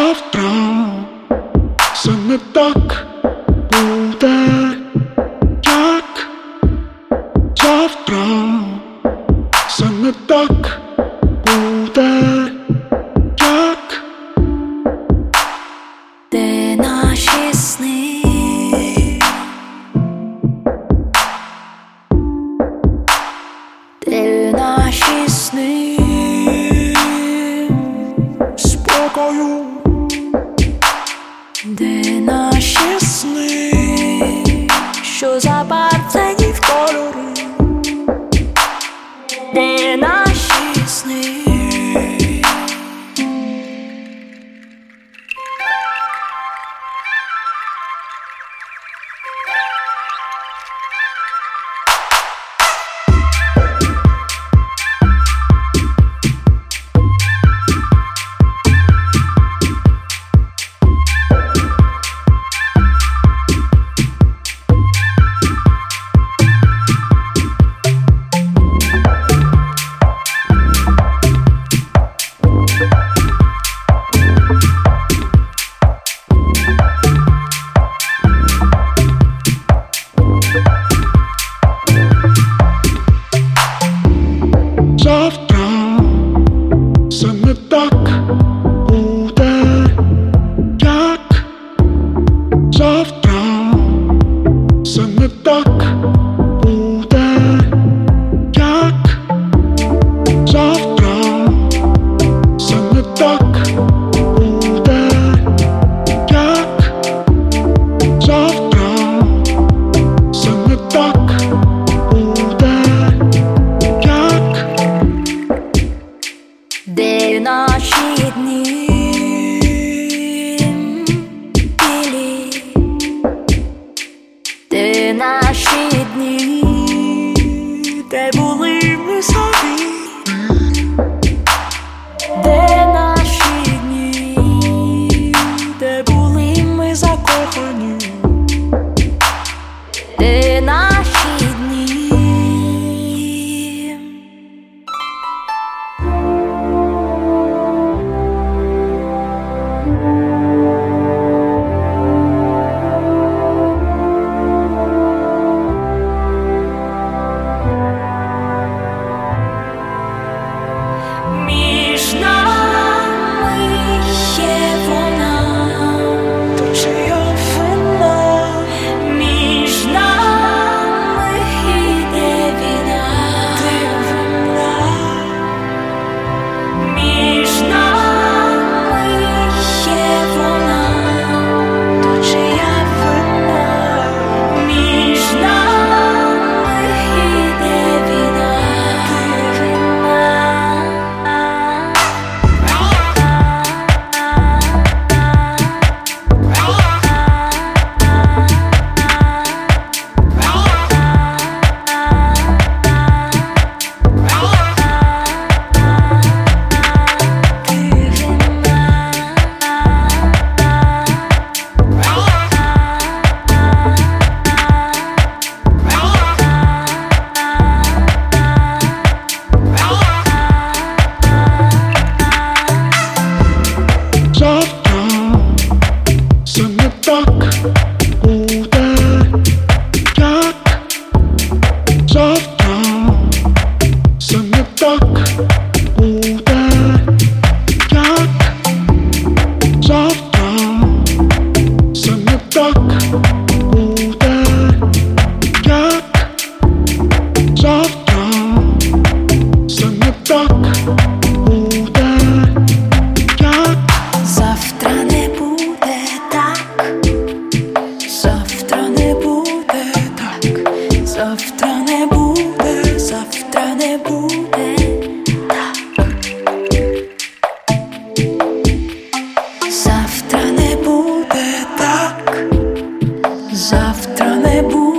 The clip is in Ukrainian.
Завтра все не так буде, як завтра все не так буде, як де наші сни, де наші сни спокою, де наші сни, що забарвлені в кольори, де наші сни. завтра все не так буде, як завтра все не так буде, як завтра все не так буде, як завтра все не так буде, як Де наші дні білі, де наші дні, де були ми собі, де наші дні, де були ми закохані, де наші дні. Між нами є вона, то чия вина? Між нами йде війна, дивина. Між нами є вона, то чия вина? Між нами йде війна, дивина. завтра все не так буде, як завтра все не так буде, як завтра все не так буде, як завтра все не так буде, як Завтра не буде так, завтра не буде так, завтра не буде, завтра не буде так. Завтра не буде так, завтра не буде.